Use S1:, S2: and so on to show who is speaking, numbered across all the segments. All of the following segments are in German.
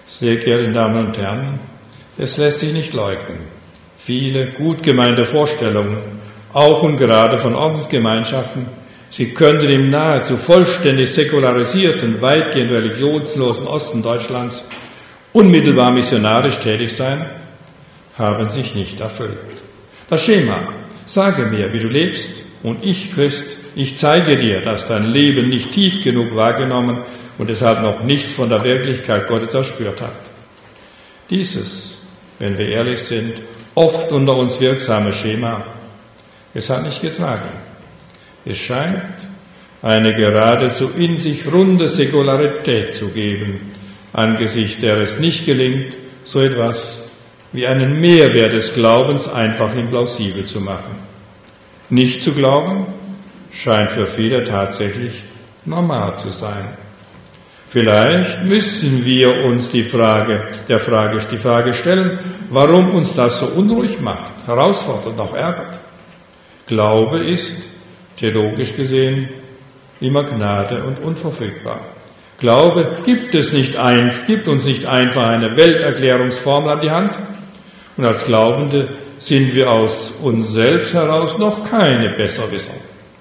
S1: Sehr geehrte Damen und Herren, es lässt sich nicht leugnen. Viele gut gemeinte Vorstellungen, auch und gerade von Ordensgemeinschaften, sie könnten im nahezu vollständig säkularisierten, weitgehend religionslosen Osten Deutschlands unmittelbar missionarisch tätig sein, haben sich nicht erfüllt. Das Schema, sage mir, wie du lebst, und ich, Christ, ich zeige dir, dass dein Leben nicht tief genug wahrgenommen und deshalb noch nichts von der Wirklichkeit Gottes erspürt hat. Dieses, wenn wir ehrlich sind, oft unter uns wirksame Schema, es hat nicht getragen. Es scheint eine geradezu in sich runde Säkularität zu geben, angesichts der es nicht gelingt, so etwas wie einen Mehrwert des Glaubens einfach implausibel zu machen. Nicht zu glauben, scheint für viele tatsächlich normal zu sein. Vielleicht müssen wir uns die Frage stellen, warum uns das so unruhig macht, herausfordert und auch ärgert. Glaube ist, theologisch gesehen, immer Gnade und unverfügbar. Glaube gibt uns nicht einfach eine Welterklärungsformel an die Hand. Und als Glaubende sind wir aus uns selbst heraus noch keine Besserwisser.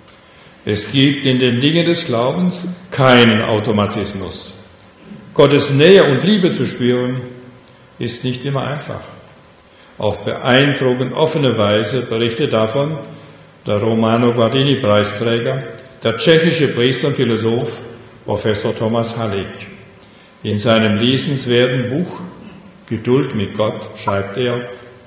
S1: Es gibt in den Dingen des Glaubens keinen Automatismus. Gottes Nähe und Liebe zu spüren, ist nicht immer einfach. Auf beeindruckend offene Weise berichtet davon der Romano Guardini-Preisträger, der tschechische Priester und Philosoph Professor Thomas Halleck. In seinem lesenswerten Buch Geduld mit Gott schreibt er: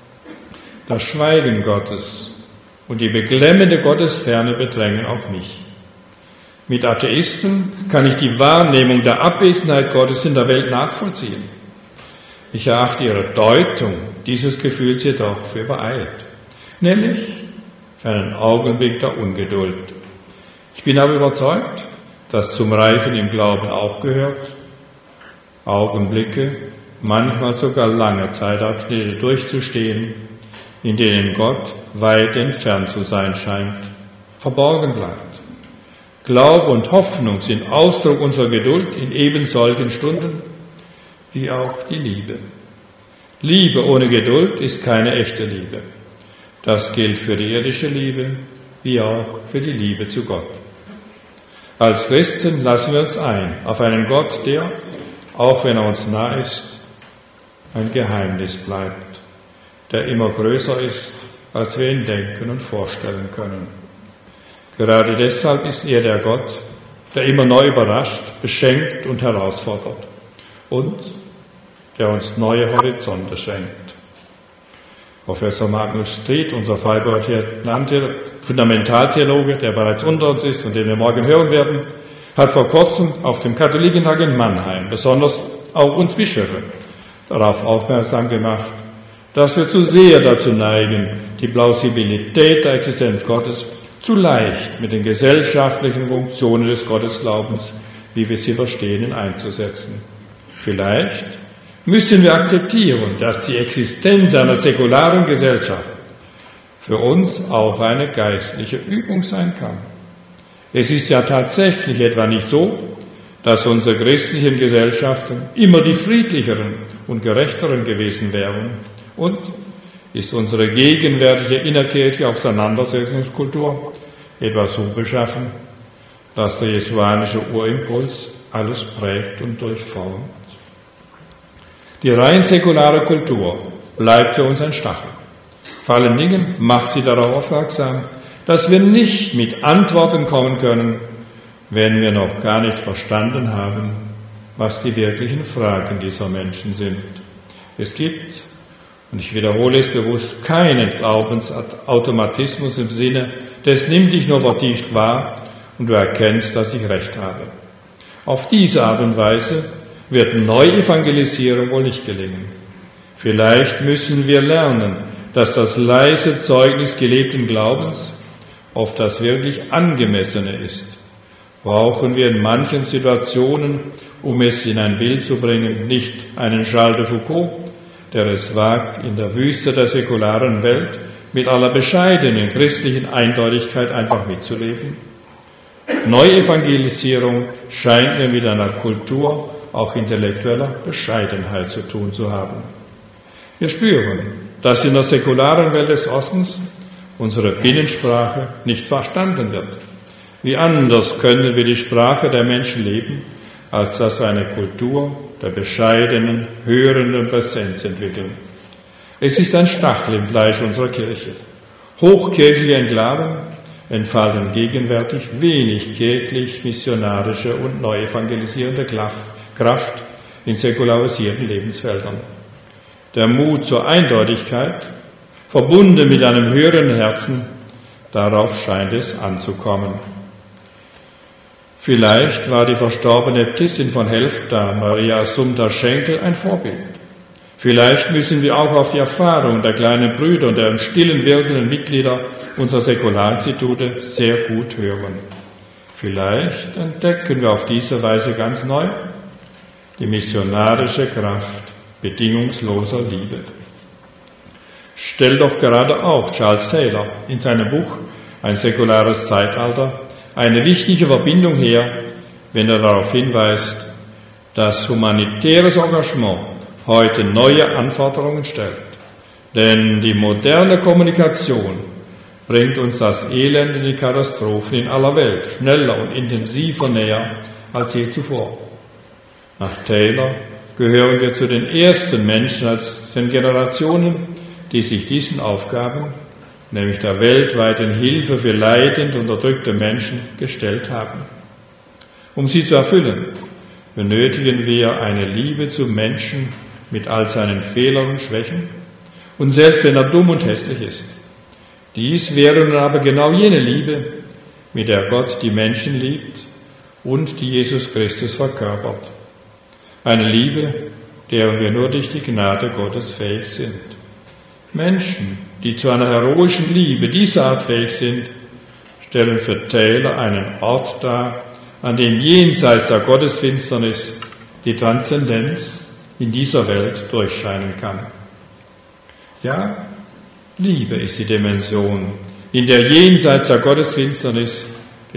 S1: Das Schweigen Gottes und die beklemmende Gottesferne bedrängen auch mich. Mit Atheisten kann ich die Wahrnehmung der Abwesenheit Gottes in der Welt nachvollziehen. Ich erachte ihre Deutung dieses Gefühls jedoch für übereilt, nämlich für einen Augenblick der Ungeduld. Ich bin aber überzeugt, dass zum Reifen im Glauben auch gehört, Augenblicke, manchmal sogar lange Zeitabschnitte durchzustehen, in denen Gott weit entfernt zu sein scheint, verborgen bleibt. Glaube und Hoffnung sind Ausdruck unserer Geduld in eben solchen Stunden, wie auch die Liebe. Liebe ohne Geduld ist keine echte Liebe. Das gilt für die irdische Liebe, wie auch für die Liebe zu Gott. Als Christen lassen wir uns ein auf einen Gott, der, auch wenn er uns nah ist, ein Geheimnis bleibt, der immer größer ist, als wir ihn denken und vorstellen können. Gerade deshalb ist er der Gott, der immer neu überrascht, beschenkt und herausfordert und der uns neue Horizonte schenkt. Professor Magnus Stried, unser Freiburger Fundamentaltheologe, der bereits unter uns ist und den wir morgen hören werden, hat vor kurzem auf dem Katholikentag in Mannheim, besonders auch uns Bischöfe, darauf aufmerksam gemacht, dass wir zu sehr dazu neigen, die Plausibilität der Existenz Gottes zu leicht mit den gesellschaftlichen Funktionen des Gottesglaubens, wie wir sie verstehen, einzusetzen. Vielleicht müssen wir akzeptieren, dass die Existenz einer säkularen Gesellschaft für uns auch eine geistliche Übung sein kann. Es ist ja tatsächlich etwa nicht so, dass unsere christlichen Gesellschaften immer die friedlicheren und gerechteren gewesen wären. Und ist unsere gegenwärtige innerkirchliche Auseinandersetzungskultur etwa so beschaffen, dass der jesuanische Urimpuls alles prägt und durchformt? Die rein säkulare Kultur bleibt für uns ein Stachel. Vor allen Dingen macht sie darauf aufmerksam, dass wir nicht mit Antworten kommen können, wenn wir noch gar nicht verstanden haben, was die wirklichen Fragen dieser Menschen sind. Es gibt, und ich wiederhole es bewusst, keinen Glaubensautomatismus im Sinne des nimm dich nur vertieft wahr und du erkennst, dass ich recht habe. Auf diese Art und Weise wird Neuevangelisierung wohl nicht gelingen. Vielleicht müssen wir lernen, dass das leise Zeugnis gelebten Glaubens oft das wirklich Angemessene ist. Brauchen wir in manchen Situationen, um es in ein Bild zu bringen, nicht einen Charles de Foucault, der es wagt, in der Wüste der säkularen Welt mit aller bescheidenen christlichen Eindeutigkeit einfach mitzuleben? Neuevangelisierung scheint mir mit einer Kultur auch intellektueller Bescheidenheit zu tun zu haben. Wir spüren, dass in der säkularen Welt des Ostens unsere Binnensprache nicht verstanden wird. Wie anders können wir die Sprache der Menschen leben, als dass wir eine Kultur der bescheidenen, hörenden Präsenz entwickeln? Es ist ein Stachel im Fleisch unserer Kirche. Hochkirchliche Enklaven entfalten gegenwärtig wenig kirchlich-missionarische und neu evangelisierende Kraft in säkularisierten Lebensfeldern. Der Mut zur Eindeutigkeit, verbunden mit einem höheren Herzen, darauf scheint es anzukommen. Vielleicht war die verstorbene Äbtissin von Helfta, Maria Assumpta Schenkel, ein Vorbild. Vielleicht müssen wir auch auf die Erfahrung der kleinen Brüder und der stillen wirkenden Mitglieder unserer Säkularinstitute sehr gut hören. Vielleicht entdecken wir auf diese Weise ganz neu die missionarische Kraft bedingungsloser Liebe. Stellt doch gerade auch Charles Taylor in seinem Buch Ein säkulares Zeitalter eine wichtige Verbindung her, wenn er darauf hinweist, dass humanitäres Engagement heute neue Anforderungen stellt. Denn die moderne Kommunikation bringt uns das Elend und die Katastrophen in aller Welt schneller und intensiver näher als je zuvor. Nach Taylor gehören wir zu den ersten Menschen als den Generationen, die sich diesen Aufgaben, nämlich der weltweiten Hilfe für leidend und unterdrückte Menschen, gestellt haben. Um sie zu erfüllen, benötigen wir eine Liebe zum Menschen mit all seinen Fehlern und Schwächen und selbst wenn er dumm und hässlich ist. Dies wäre nun aber genau jene Liebe, mit der Gott die Menschen liebt und die Jesus Christus verkörpert. Eine Liebe, der wir nur durch die Gnade Gottes fähig sind. Menschen, die zu einer heroischen Liebe dieser Art fähig sind, stellen für Taylor einen Ort dar, an dem jenseits der Gottesfinsternis die Transzendenz in dieser Welt durchscheinen kann. Ja, Liebe ist die Dimension, in der jenseits der Gottesfinsternis die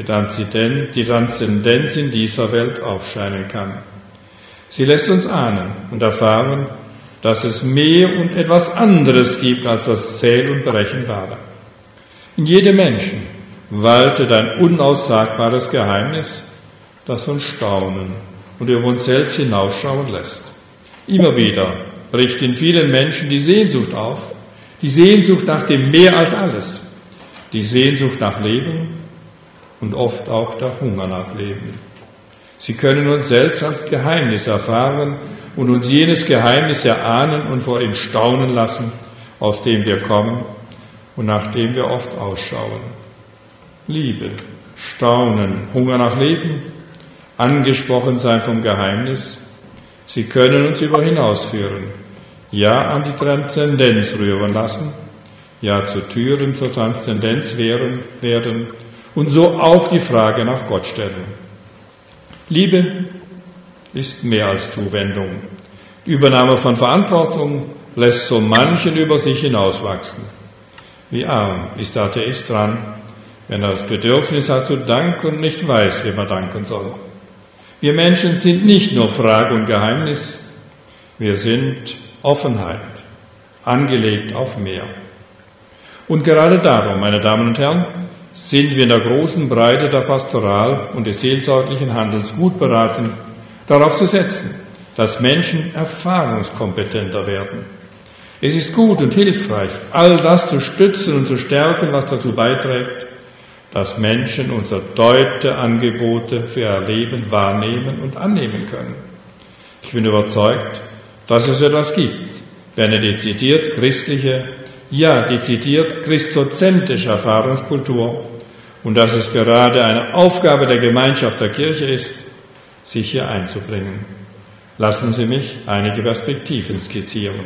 S1: Transzendenz in dieser Welt aufscheinen kann. Sie lässt uns ahnen und erfahren, dass es mehr und etwas anderes gibt als das Zähl- und Berechenbare. In jedem Menschen waltet ein unaussagbares Geheimnis, das uns staunen und über uns selbst hinausschauen lässt. Immer wieder bricht in vielen Menschen die Sehnsucht auf, die Sehnsucht nach dem Mehr als alles, die Sehnsucht nach Leben und oft auch der Hunger nach Leben. Sie können uns selbst als Geheimnis erfahren und uns jenes Geheimnis erahnen und vor ihm staunen lassen, aus dem wir kommen und nach dem wir oft ausschauen. Liebe, Staunen, Hunger nach Leben, angesprochen sein vom Geheimnis, sie können uns über hinausführen, ja an die Transzendenz rühren lassen, ja zu Türen zur Transzendenz werden und so auch die Frage nach Gott stellen. Liebe ist mehr als Zuwendung. Die Übernahme von Verantwortung lässt so manchen über sich hinauswachsen. Wie arm ist der Atheist dran, wenn er das Bedürfnis hat zu danken und nicht weiß, wem er danken soll. Wir Menschen sind nicht nur Frage und Geheimnis, wir sind Offenheit, angelegt auf mehr. Und gerade darum, meine Damen und Herren, sind wir in der großen Breite der Pastoral und des seelsorglichen Handelns gut beraten, darauf zu setzen, dass Menschen erfahrungskompetenter werden. Es ist gut und hilfreich, all das zu stützen und zu stärken, was dazu beiträgt, dass Menschen unsere Deute-Angebote für ihr Leben wahrnehmen und annehmen können. Ich bin überzeugt, dass es etwas gibt, für eine dezidiert christliche, ja dezidiert christozentrische Erfahrungskultur und dass es gerade eine Aufgabe der Gemeinschaft der Kirche ist, sich hier einzubringen. Lassen Sie mich einige Perspektiven skizzieren.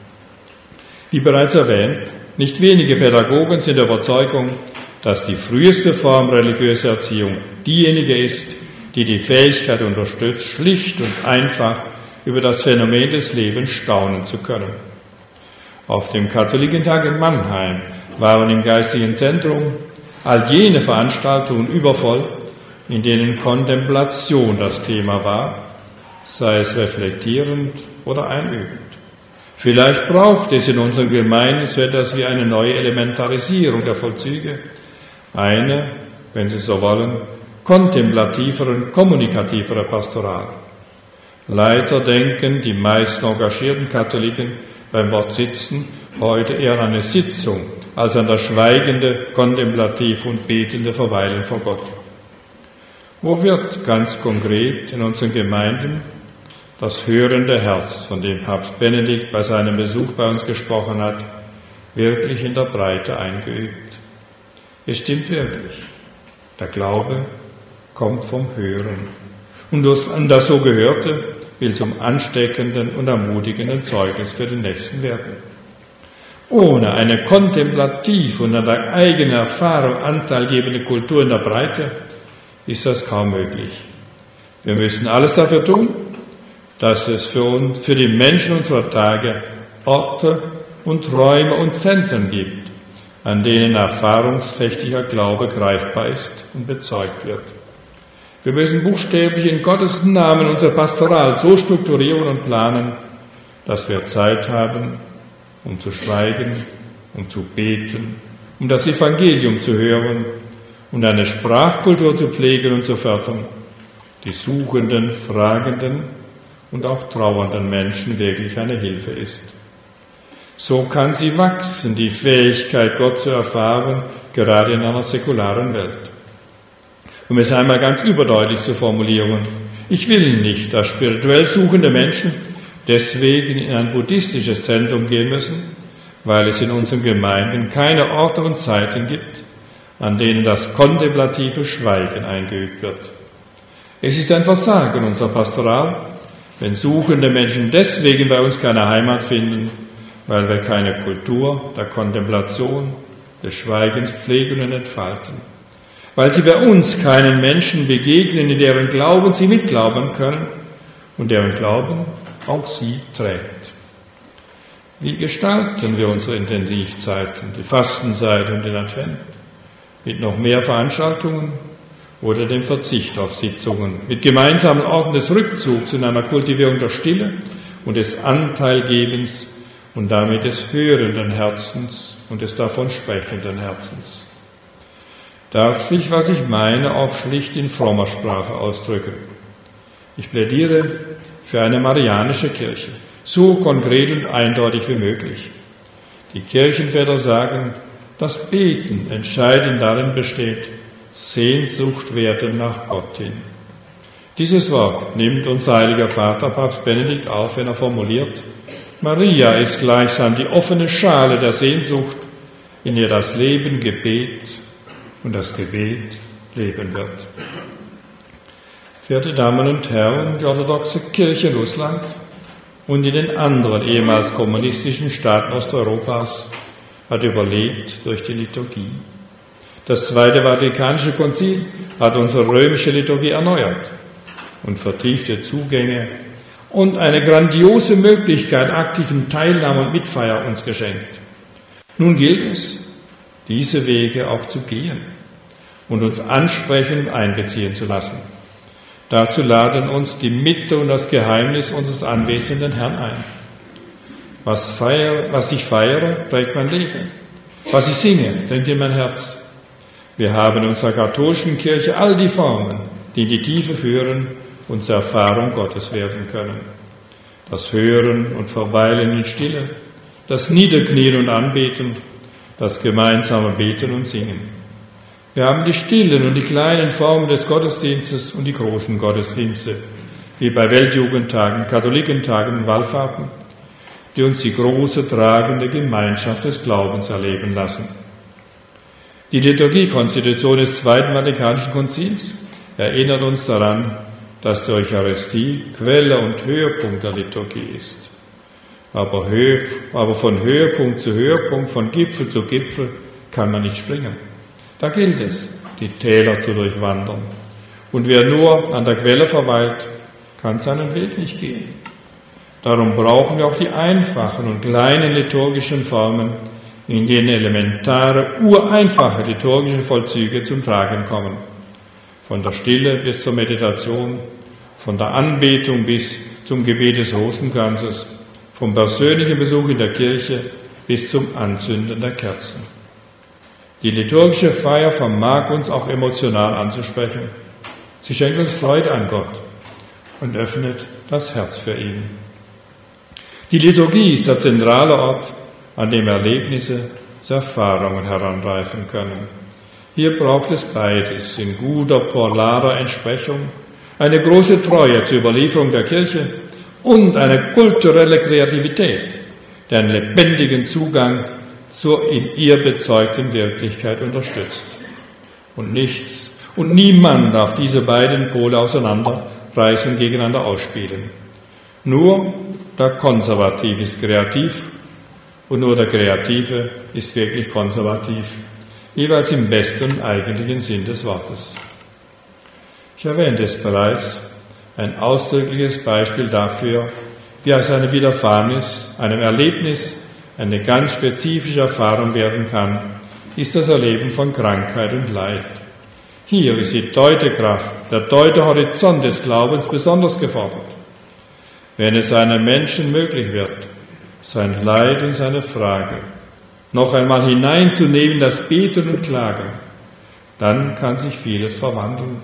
S1: Wie bereits erwähnt, nicht wenige Pädagogen sind der Überzeugung, dass die früheste Form religiöser Erziehung diejenige ist, die die Fähigkeit unterstützt, schlicht und einfach über das Phänomen des Lebens staunen zu können. Auf dem Katholikentag in Mannheim waren im geistigen Zentrum all jene Veranstaltungen übervoll, in denen Kontemplation das Thema war, sei es reflektierend oder einübend. Vielleicht braucht es in unseren Gemeinden so etwas wie eine neue Elementarisierung der Vollzüge, eine, wenn Sie so wollen, kontemplativere und kommunikativere Pastoral. Leider denken die meisten engagierten Katholiken beim Wort Sitzen heute eher an eine Sitzung als an das schweigende, kontemplative und betende Verweilen vor Gott. Wo wird ganz konkret in unseren Gemeinden das hörende Herz, von dem Papst Benedikt bei seinem Besuch bei uns gesprochen hat, wirklich in der Breite eingeübt? Es stimmt wirklich. Der Glaube kommt vom Hören. Und das so Gehörte will zum ansteckenden und ermutigenden Zeugnis für den Nächsten werden. Ohne eine kontemplativ und an der eigenen Erfahrung anteilgebende Kultur in der Breite ist das kaum möglich. Wir müssen alles dafür tun, dass es für die Menschen unserer Tage Orte und Räume und Zentren gibt, an denen erfahrungsträchtiger Glaube greifbar ist und bezeugt wird. Wir müssen buchstäblich in Gottes Namen unsere Pastoral so strukturieren und planen, dass wir Zeit haben, um zu schweigen, um zu beten, um das Evangelium zu hören und eine Sprachkultur zu pflegen und zu fördern, die suchenden, fragenden und auch trauernden Menschen wirklich eine Hilfe ist. So kann sie wachsen, die Fähigkeit, Gott zu erfahren, gerade in einer säkularen Welt. Um es einmal ganz überdeutlich zu formulieren, ich will nicht, dass spirituell suchende Menschen deswegen in ein buddhistisches Zentrum gehen müssen, weil es in unseren Gemeinden keine Orte und Zeiten gibt, an denen das kontemplative Schweigen eingeübt wird. Es ist ein Versagen unserer Pastoral, wenn suchende Menschen deswegen bei uns keine Heimat finden, weil wir keine Kultur der Kontemplation, des Schweigens pflegen und entfalten. Weil sie bei uns keinen Menschen begegnen, in deren Glauben sie mitglauben können und deren Glauben auch sie trägt. Wie gestalten wir unsere Intensivzeiten, die Fastenzeit und den Advent? Mit noch mehr Veranstaltungen oder dem Verzicht auf Sitzungen, mit gemeinsamen Orten des Rückzugs in einer Kultivierung der Stille und des Anteilgebens und damit des hörenden Herzens und des davon sprechenden Herzens. Darf ich, was ich meine, auch schlicht in frommer Sprache ausdrücken? Ich plädiere für eine marianische Kirche, so konkret und eindeutig wie möglich. Die Kirchenväter sagen, das Beten entscheidend darin besteht, Sehnsucht werden nach Gott hin. Dieses Wort nimmt unser heiliger Vater, Papst Benedikt, auf, wenn er formuliert, Maria ist gleichsam die offene Schale der Sehnsucht, in der das Leben Gebet und das Gebet Leben wird. Verehrte Damen und Herren, die orthodoxe Kirche in Russland und in den anderen ehemals kommunistischen Staaten Osteuropas hat überlebt durch die Liturgie. Das Zweite Vatikanische Konzil hat unsere römische Liturgie erneuert und vertiefte Zugänge und eine grandiose Möglichkeit aktiven Teilnahme und Mitfeier uns geschenkt. Nun gilt es, diese Wege auch zu gehen und uns ansprechend einbeziehen zu lassen. Dazu laden uns die Mitte und das Geheimnis unseres anwesenden Herrn ein. Was ich feiere, prägt mein Leben. Was ich singe, dringt in mein Herz. Wir haben in unserer katholischen Kirche all die Formen, die in die Tiefe führen und zur Erfahrung Gottes werden können. Das Hören und Verweilen in Stille, das Niederknien und Anbeten, das gemeinsame Beten und Singen. Wir haben die stillen und die kleinen Formen des Gottesdienstes und die großen Gottesdienste, wie bei Weltjugendtagen, Katholikentagen und Wallfahrten, die uns die große tragende Gemeinschaft des Glaubens erleben lassen. Die Liturgiekonstitution des Zweiten Vatikanischen Konzils erinnert uns daran, dass die Eucharistie Quelle und Höhepunkt der Liturgie ist. Aber von Höhepunkt zu Höhepunkt, von Gipfel zu Gipfel kann man nicht springen. Da gilt es, die Täler zu durchwandern. Und wer nur an der Quelle verweilt, kann seinen Weg nicht gehen. Darum brauchen wir auch die einfachen und kleinen liturgischen Formen, in denen elementare, ureinfache liturgische Vollzüge zum Tragen kommen. Von der Stille bis zur Meditation, von der Anbetung bis zum Gebet des Rosenkranzes, vom persönlichen Besuch in der Kirche bis zum Anzünden der Kerzen. Die liturgische Feier vermag uns auch emotional anzusprechen. Sie schenkt uns Freude an Gott und öffnet das Herz für ihn. Die Liturgie ist der zentrale Ort, an dem Erlebnisse zu Erfahrungen heranreifen können. Hier braucht es beides in guter polarer Entsprechung, eine große Treue zur Überlieferung der Kirche und eine kulturelle Kreativität, die einen lebendigen Zugang zur in ihr bezeugten Wirklichkeit unterstützt. Und nichts und niemand darf diese beiden Pole auseinanderreißen und gegeneinander ausspielen. Nur der Konservative ist kreativ und nur der Kreative ist wirklich konservativ, jeweils im besten und eigentlichen Sinn des Wortes. Ich erwähnte es bereits, ein ausdrückliches Beispiel dafür, wie aus einem Widerfahrnis, einem Erlebnis, eine ganz spezifische Erfahrung werden kann, ist das Erleben von Krankheit und Leid. Hier ist die Deutekraft, der Deutehorizont des Glaubens besonders gefordert. Wenn es einem Menschen möglich wird, sein Leid und seine Frage noch einmal hineinzunehmen in das Beten und Klagen, dann kann sich vieles verwandeln.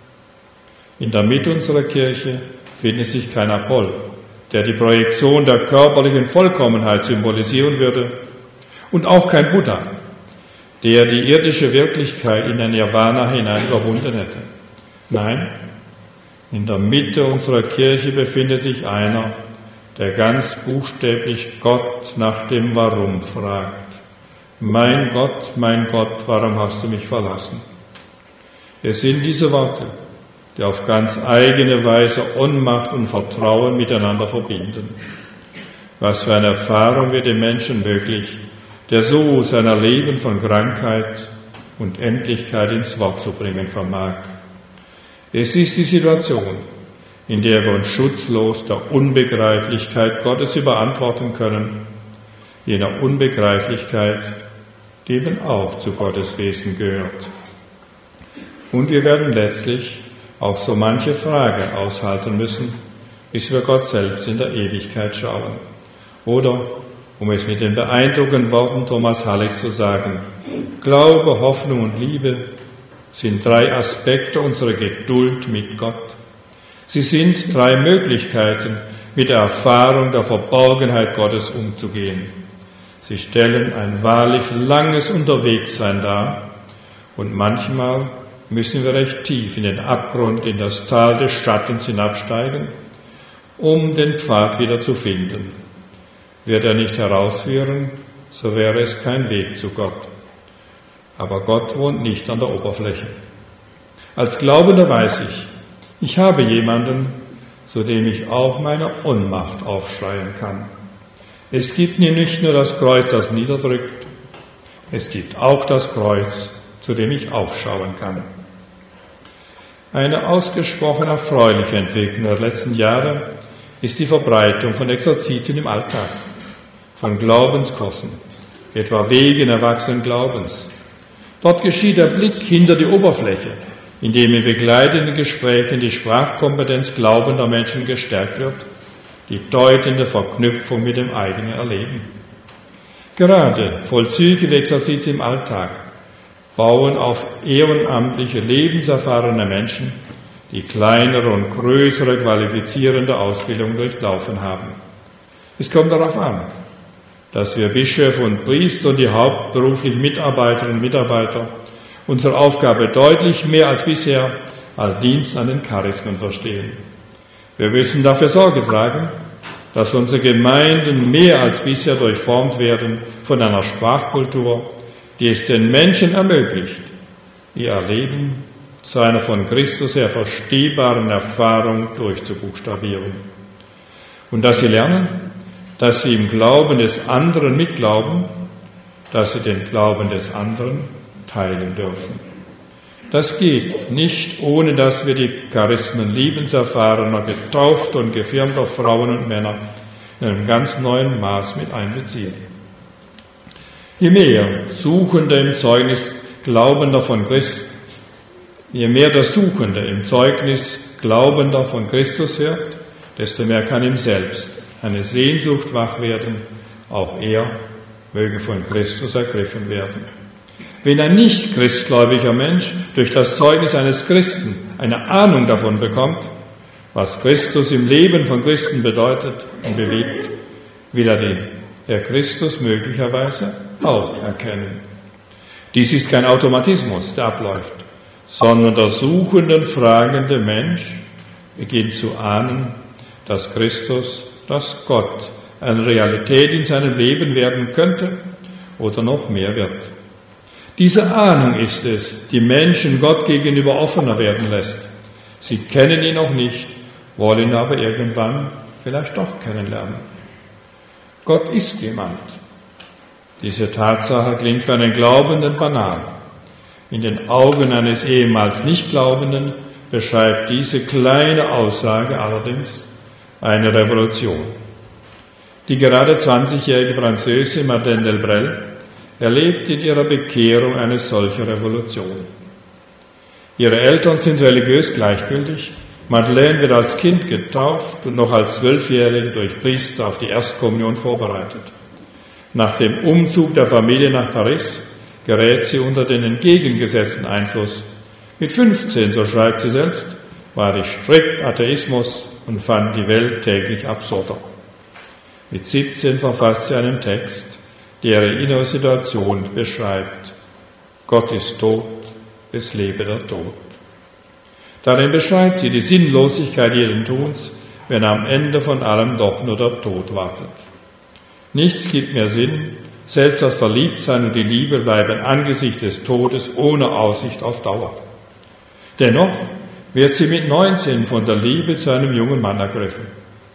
S1: In der Mitte unserer Kirche findet sich kein Apoll, der die Projektion der körperlichen Vollkommenheit symbolisieren würde, und auch kein Buddha, der die irdische Wirklichkeit in ein Nirvana hinein verbunden hätte. Nein, in der Mitte unserer Kirche befindet sich einer, der ganz buchstäblich Gott nach dem Warum fragt. Mein Gott, warum hast du mich verlassen? Es sind diese Worte, die auf ganz eigene Weise Ohnmacht und Vertrauen miteinander verbinden. Was für eine Erfahrung wird dem Menschen möglich, der so sein Erleben von Krankheit und Endlichkeit ins Wort zu bringen vermag. Es ist die Situation, in der wir uns schutzlos der Unbegreiflichkeit Gottes überantworten können, jener Unbegreiflichkeit, die eben auch zu Gottes Wesen gehört. Und wir werden letztlich auch so manche Frage aushalten müssen, bis wir Gott selbst in der Ewigkeit schauen. Oder, um es mit den beeindruckenden Worten Thomas Hallecks zu sagen, Glaube, Hoffnung und Liebe sind 3 Aspekte unserer Geduld mit Gott. Sie sind 3 Möglichkeiten, mit der Erfahrung der Verborgenheit Gottes umzugehen. Sie stellen ein wahrlich langes Unterwegssein dar und manchmal müssen wir recht tief in den Abgrund, in das Tal des Schattens hinabsteigen, um den Pfad wieder zu finden. Wird er nicht herausführen, so wäre es kein Weg zu Gott. Aber Gott wohnt nicht an der Oberfläche. Als Glaubender weiß ich habe jemanden, zu dem ich auch meine Ohnmacht aufschreien kann. Es gibt nicht nur das Kreuz, das niederdrückt, es gibt auch das Kreuz, zu dem ich aufschauen kann. Eine ausgesprochen erfreuliche Entwicklung der letzten Jahre ist die Verbreitung von Exerzitien im Alltag, von Glaubenskursen, etwa Wegen erwachsenen Glaubens. Dort geschieht der Blick hinter die Oberfläche, indem in begleitenden Gesprächen die Sprachkompetenz glaubender Menschen gestärkt wird, die deutende Verknüpfung mit dem eigenen Erleben. Gerade vollzügige Exerzitien im Alltag bauen auf ehrenamtliche, lebenserfahrene Menschen, die kleinere und größere qualifizierende Ausbildung durchlaufen haben. Es kommt darauf an, dass wir Bischöfe und Priester und die hauptberuflichen Mitarbeiterinnen und Mitarbeiter unsere Aufgabe deutlich mehr als bisher als Dienst an den Charismen verstehen. Wir müssen dafür Sorge tragen, dass unsere Gemeinden mehr als bisher durchformt werden von einer Sprachkultur, die es den Menschen ermöglicht, ihr Leben zu einer von Christus her verstehbaren Erfahrung durchzubuchstabieren. Und dass sie lernen, dass sie im Glauben des anderen mitglauben, dass sie den Glauben des anderen teilen dürfen. Das geht nicht, ohne dass wir die Charismen liebenserfahrener, getaufter und gefirmter Frauen und Männer in einem ganz neuen Maß mit einbeziehen. Je mehr Suchende im Zeugnis Glaubender von Christ, je mehr der Suchende im Zeugnis glaubender von Christus hört, desto mehr kann ihm selbst eine Sehnsucht wach werden, auch er möge von Christus ergriffen werden. Wenn ein nicht christgläubiger Mensch durch das Zeugnis eines Christen eine Ahnung davon bekommt, was Christus im Leben von Christen bedeutet und bewegt, will er Christus möglicherweise auch erkennen. Dies ist kein Automatismus, der abläuft, sondern der suchende und fragende Mensch beginnt zu ahnen, dass Christus, dass Gott eine Realität in seinem Leben werden könnte oder noch mehr wird. Diese Ahnung ist es, die Menschen Gott gegenüber offener werden lässt. Sie kennen ihn noch nicht, wollen ihn aber irgendwann vielleicht doch kennenlernen. Gott ist jemand. Diese Tatsache klingt für einen Glaubenden banal. In den Augen eines ehemals Nichtglaubenden beschreibt diese kleine Aussage allerdings eine Revolution. Die gerade 20-jährige Französin Madeleine Delbrel erlebt in ihrer Bekehrung eine solche Revolution. Ihre Eltern sind religiös gleichgültig. Madeleine wird als Kind getauft und noch als 12-Jährige durch Priester auf die Erstkommunion vorbereitet. Nach dem Umzug der Familie nach Paris gerät sie unter den entgegengesetzten Einfluss. Mit 15, so schreibt sie selbst, war ich strikt Atheismus und fand die Welt täglich absurder. Mit 17 verfasst sie einen Text, der ihre innere Situation beschreibt. Gott ist tot, es lebe der Tod. Darin beschreibt sie die Sinnlosigkeit jeden Tuns, wenn am Ende von allem doch nur der Tod wartet. Nichts gibt mehr Sinn, selbst das Verliebtsein und die Liebe bleiben angesichts des Todes ohne Aussicht auf Dauer. Dennoch wird sie mit 19 von der Liebe zu einem jungen Mann ergriffen.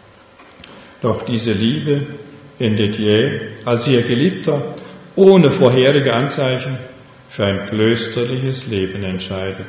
S1: Doch diese Liebe endet jäh, als ihr Geliebter ohne vorherige Anzeichen für ein klösterliches Leben entscheidet.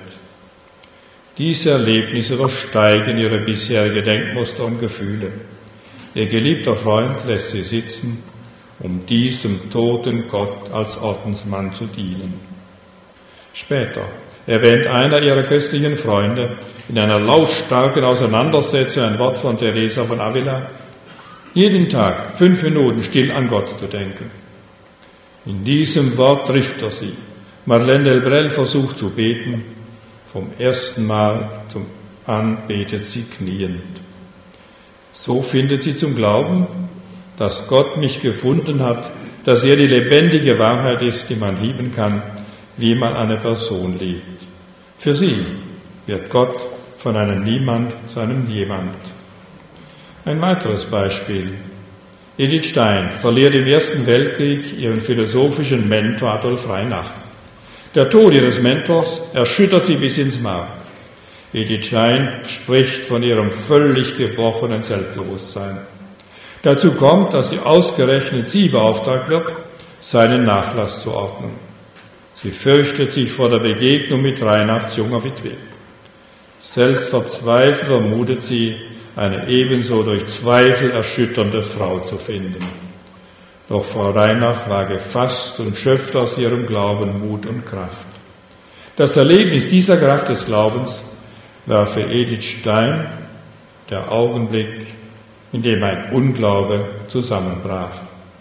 S1: Diese Erlebnisse übersteigen ihre bisherige Denkmuster und Gefühle. Ihr geliebter Freund lässt sie sitzen, um diesem toten Gott als Ordensmann zu dienen. Später erwähnt einer ihrer christlichen Freunde in einer lautstarken Auseinandersetzung ein Wort von Teresa von Avila: jeden Tag 5 Minuten still an Gott zu denken. In diesem Wort trifft er sie. Madeleine Delbrel versucht zu beten. Vom ersten Mal an betet sie kniend. So findet sie zum Glauben, dass Gott mich gefunden hat, dass er die lebendige Wahrheit ist, die man lieben kann, wie man eine Person liebt. Für sie wird Gott von einem Niemand zu einem Jemand. Ein weiteres Beispiel. Edith Stein verliert im Ersten Weltkrieg ihren philosophischen Mentor Adolf Reinach. Der Tod ihres Mentors erschüttert sie bis ins Mark. Edith Stein spricht von ihrem völlig gebrochenen Selbstbewusstsein. Dazu kommt, dass sie ausgerechnet sie beauftragt wird, seinen Nachlass zu ordnen. Sie fürchtet sich vor der Begegnung mit Reinachs junger Witwe. Selbst verzweifelt vermutet sie, eine ebenso durch Zweifel erschütternde Frau zu finden. Doch Frau Reinach war gefasst und schöpfte aus ihrem Glauben Mut und Kraft. Das Erlebnis dieser Kraft des Glaubens war für Edith Stein der Augenblick, in dem ein Unglaube zusammenbrach.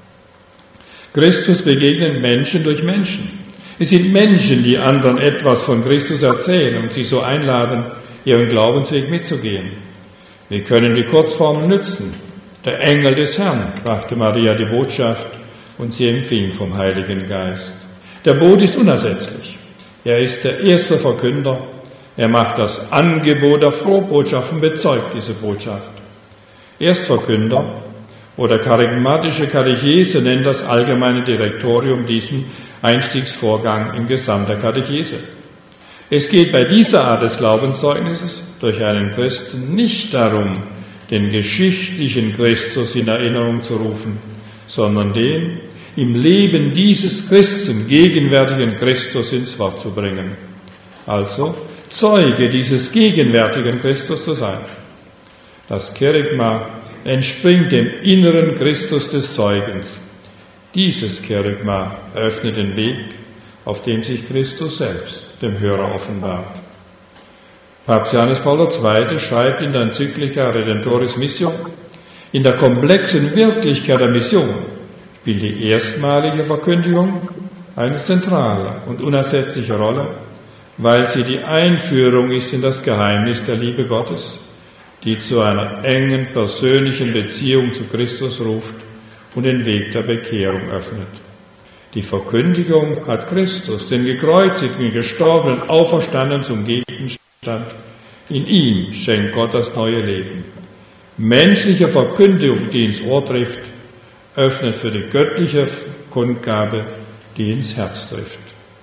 S1: Christus begegnet Menschen durch Menschen. Es sind Menschen, die anderen etwas von Christus erzählen und sie so einladen, ihren Glaubensweg mitzugehen. Wir können die Kurzformen nützen. Der Engel des Herrn brachte Maria die Botschaft und sie empfing vom Heiligen Geist. Der Bote ist unersetzlich. Er ist der erste Verkünder. Er macht das Angebot der Frohbotschaft und bezeugt diese Botschaft. Erstverkünder oder charismatische Katechese nennt das allgemeine Direktorium diesen Einstiegsvorgang im Gesamt der Katechese. Es geht bei dieser Art des Glaubenszeugnisses durch einen Christen nicht darum, den geschichtlichen Christus in Erinnerung zu rufen, sondern den im Leben dieses Christen gegenwärtigen Christus ins Wort zu bringen. Also Zeuge dieses gegenwärtigen Christus zu sein. Das Kerygma entspringt dem inneren Christus des Zeugens. Dieses Kerygma eröffnet den Weg, auf dem sich Christus selbst dem Hörer offenbart. Papst Johannes Paul II. Schreibt in der Enzyklika Redemptoris Missio: In der komplexen Wirklichkeit der Mission spielt die erstmalige Verkündigung eine zentrale und unersetzliche Rolle, weil sie die Einführung ist in das Geheimnis der Liebe Gottes, die zu einer engen persönlichen Beziehung zu Christus ruft und den Weg der Bekehrung öffnet. Die Verkündigung hat Christus, den gekreuzigten, gestorbenen, auferstandenen, zum Gegenstand. In ihm schenkt Gott das neue Leben. Menschliche Verkündigung, die ins Ohr trifft, öffnet für die göttliche Kundgabe, die ins Herz trifft.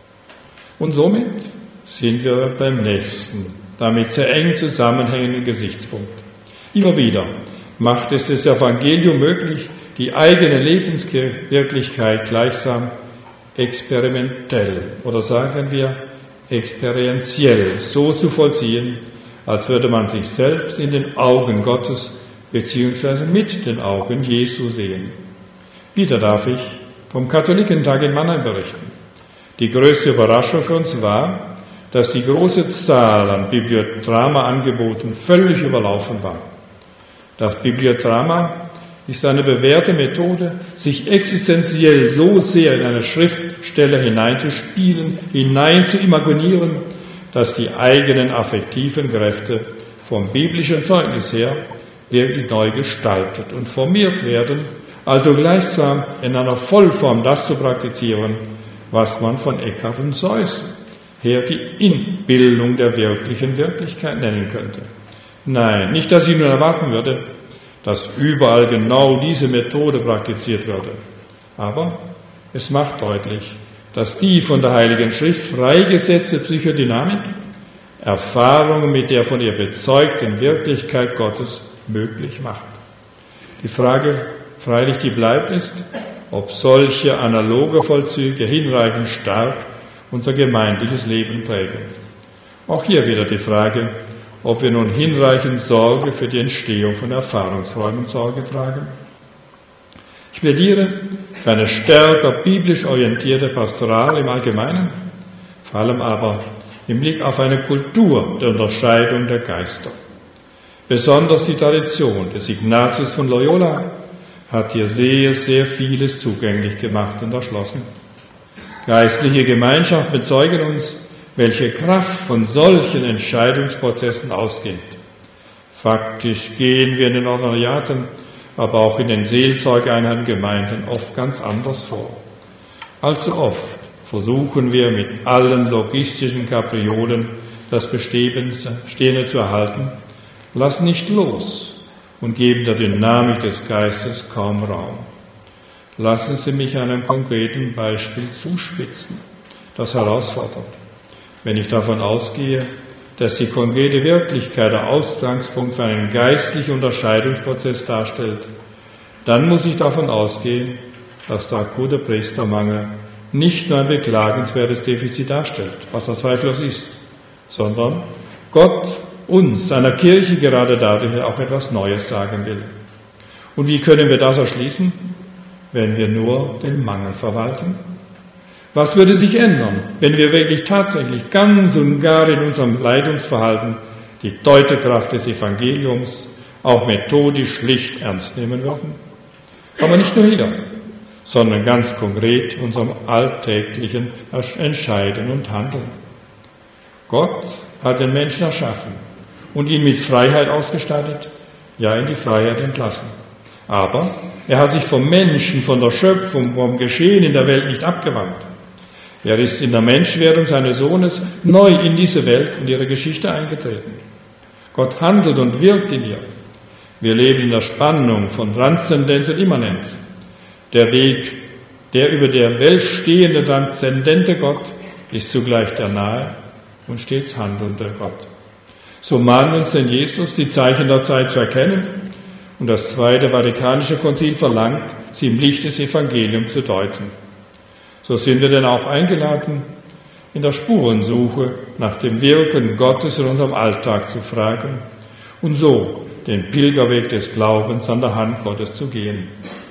S1: Und somit sind wir beim nächsten, damit sehr eng zusammenhängenden Gesichtspunkt. Immer wieder macht es das Evangelium möglich, die eigene Lebenswirklichkeit gleichsam experimentell oder sagen wir experientiell so zu vollziehen, als würde man sich selbst in den Augen Gottes bzw. mit den Augen Jesu sehen. Wieder darf ich vom Katholikentag in Mannheim berichten. Die größte Überraschung für uns war, dass die große Zahl an Bibliodrama-Angeboten völlig überlaufen war. Das Bibliodrama ist eine bewährte Methode, sich existenziell so sehr in eine Schriftstelle hineinzuspielen, hineinzuimaginieren, dass die eigenen affektiven Kräfte vom biblischen Zeugnis her wirklich neu gestaltet und formiert werden, also gleichsam in einer Vollform das zu praktizieren, was man von Eckhart und Seuss her die Inbildung der wirklichen Wirklichkeit nennen könnte. Nein, nicht, dass ich nur erwarten würde, dass überall genau diese Methode praktiziert würde. Aber es macht deutlich, dass die von der Heiligen Schrift freigesetzte Psychodynamik Erfahrungen mit der von ihr bezeugten Wirklichkeit Gottes möglich macht. Die Frage, freilich die bleibt, ist, ob solche analoge Vollzüge hinreichend stark unser gemeindliches Leben prägen. Auch hier wieder die Frage, ob wir nun hinreichend Sorge für die Entstehung von Erfahrungsräumen Sorge tragen. Ich plädiere für eine stärker biblisch orientierte Pastoral im Allgemeinen, vor allem aber im Blick auf eine Kultur der Unterscheidung der Geister. Besonders die Tradition des Ignatius von Loyola hat hier sehr, sehr vieles zugänglich gemacht und erschlossen. Geistliche Gemeinschaft bezeugen uns, welche Kraft von solchen Entscheidungsprozessen ausgeht. Faktisch gehen wir in den Ordinariaten, aber auch in den Seelsorgeeinheiten Gemeinden oft ganz anders vor. Allzu oft versuchen wir mit allen logistischen Kapriolen das Bestehende zu erhalten, lassen nicht los und geben der Dynamik des Geistes kaum Raum. Lassen Sie mich an einem konkreten Beispiel zuspitzen, das herausfordert. Wenn ich davon ausgehe, dass die konkrete Wirklichkeit der Ausgangspunkt für einen geistlichen Unterscheidungsprozess darstellt, dann muss ich davon ausgehen, dass der akute Priestermangel nicht nur ein beklagenswertes Defizit darstellt, was er zweifellos ist, sondern Gott uns, seiner Kirche, gerade dadurch auch etwas Neues sagen will. Und wie können wir das erschließen, wenn wir nur den Mangel verwalten? Was würde sich ändern, wenn wir wirklich tatsächlich ganz und gar in unserem Leitungsverhalten die Deutekraft des Evangeliums auch methodisch schlicht ernst nehmen würden? Aber nicht nur hier, sondern ganz konkret in unserem alltäglichen Entscheiden und Handeln. Gott hat den Menschen erschaffen und ihn mit Freiheit ausgestattet, ja in die Freiheit entlassen. Aber er hat sich vom Menschen, von der Schöpfung, vom Geschehen in der Welt nicht abgewandt. Er ist in der Menschwerdung seines Sohnes neu in diese Welt und ihre Geschichte eingetreten. Gott handelt und wirkt in ihr. Wir leben in der Spannung von Transzendenz und Immanenz. Der Weg, der über der Welt stehende transzendente Gott, ist zugleich der nahe und stets handelnde Gott. So mahnt uns denn Jesus, die Zeichen der Zeit zu erkennen, und das Zweite Vatikanische Konzil verlangt, sie im Licht des Evangeliums zu deuten. So sind wir denn auch eingeladen, in der Spurensuche nach dem Wirken Gottes in unserem Alltag zu fragen und so den Pilgerweg des Glaubens an der Hand Gottes zu gehen.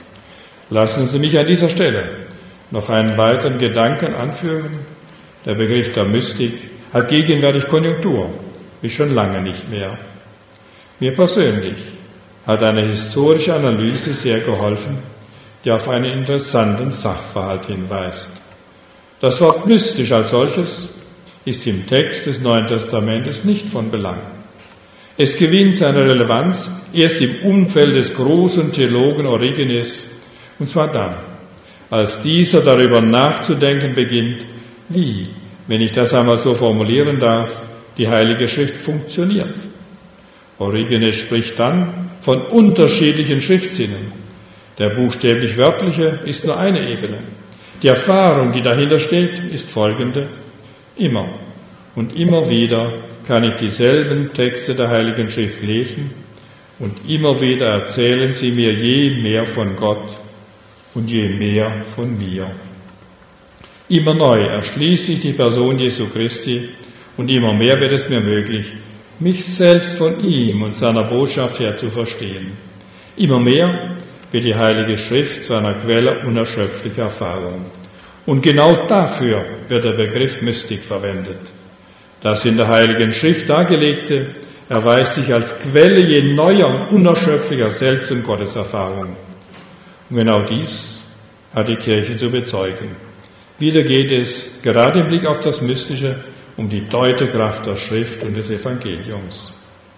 S1: Lassen Sie mich an dieser Stelle noch einen weiteren Gedanken anführen. Der Begriff der Mystik hat gegenwärtig Konjunktur. wie schon lange nicht mehr. Mir persönlich hat eine historische Analyse sehr geholfen, die auf einen interessanten Sachverhalt hinweist. Das Wort mystisch als solches ist im Text des Neuen Testamentes nicht von Belang. Es gewinnt seine Relevanz erst im Umfeld des großen Theologen Origenes, und zwar dann, als dieser darüber nachzudenken beginnt, wie, wenn ich das einmal so formulieren darf, die Heilige Schrift funktioniert. Origenes spricht dann von unterschiedlichen Schriftsinnen. Der buchstäblich wörtliche ist nur eine Ebene. Die Erfahrung, die dahinter steht, ist folgende: Immer und immer wieder kann ich dieselben Texte der Heiligen Schrift lesen und immer wieder erzählen sie mir je mehr von Gott und je mehr von mir. Immer neu erschließt sich die Person Jesu Christi und immer mehr wird es mir möglich, mich selbst von ihm und seiner Botschaft her zu verstehen. Immer mehr wird die Heilige Schrift zu einer Quelle unerschöpflicher Erfahrung. Und genau dafür wird der Begriff Mystik verwendet. Das in der Heiligen Schrift Dargelegte erweist sich als Quelle je neuer und unerschöpflicher Selbst- und Gotteserfahrung. Und genau dies hat die Kirche zu bezeugen. Wieder geht es, gerade im Blick auf das Mystische, um die Deutekraft der Schrift und des Evangeliums.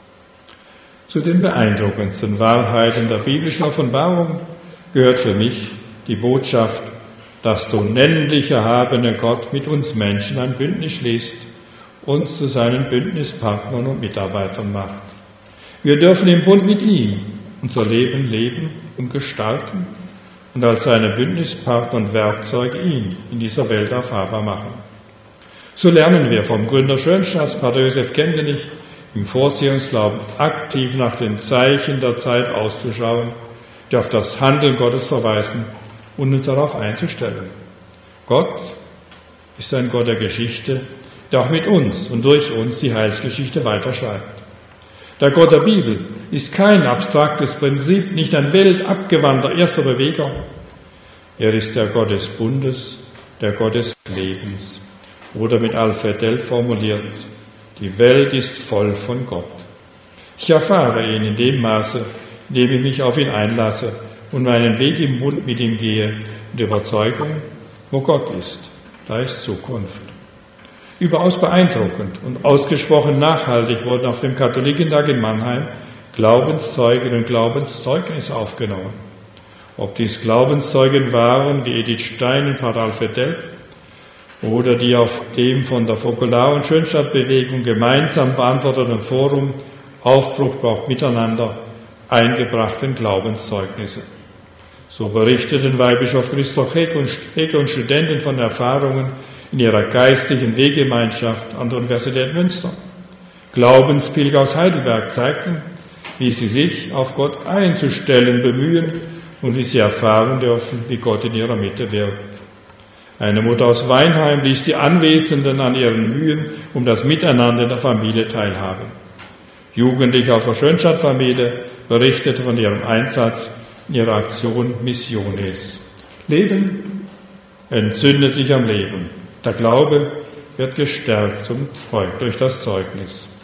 S1: Zu den beeindruckendsten Wahrheiten der biblischen Offenbarung gehört für mich die Botschaft, dass der unendlich erhabene Gott mit uns Menschen ein Bündnis schließt, uns zu seinen Bündnispartnern und Mitarbeitern macht. Wir dürfen im Bund mit ihm unser Leben leben und gestalten und als seine Bündnispartner und Werkzeuge ihn in dieser Welt erfahrbar machen. So lernen wir vom Gründer Schönstadts, Pater Josef Kendenich, im Vorsehungsglauben aktiv nach den Zeichen der Zeit auszuschauen, die auf das Handeln Gottes verweisen und uns darauf einzustellen. Gott ist ein Gott der Geschichte, der auch mit uns und durch uns die Heilsgeschichte weiterschreibt. Der Gott der Bibel ist kein abstraktes Prinzip, nicht ein weltabgewandter erster Beweger. Er ist der Gott des Bundes, der Gott des Lebens. Oder mit Alfred Delp formuliert: Die Welt ist voll von Gott. Ich erfahre ihn in dem Maße, in dem ich mich auf ihn einlasse und meinen Weg im Bund mit ihm gehe, in der Überzeugung, wo Gott ist, da ist Zukunft. Überaus beeindruckend und ausgesprochen nachhaltig wurden auf dem Katholikentag in Mannheim Glaubenszeugen und Glaubenszeugnis aufgenommen. Ob dies Glaubenszeugen waren wie Edith Stein und Pater Alfred Delp oder die auf dem von der Fokular- und Schönstadtbewegung gemeinsam beantworteten Forum Aufbruch braucht Miteinander eingebrachten Glaubenszeugnisse. So berichteten Weihbischof Christoph Heck und Studenten von Erfahrungen in ihrer geistlichen Weggemeinschaft an der Universität Münster. Glaubenspilger aus Heidelberg zeigten, wie sie sich auf Gott einzustellen bemühen und wie sie erfahren dürfen, wie Gott in ihrer Mitte wirkt. Eine Mutter aus Weinheim ließ die Anwesenden an ihren Mühen um das Miteinander in der Familie teilhaben. Jugendliche aus der Schönstadtfamilie berichteten von ihrem Einsatz in ihrer Aktion Missiones. Leben entzündet sich am Leben. Der Glaube wird gestärkt durch das Zeugnis.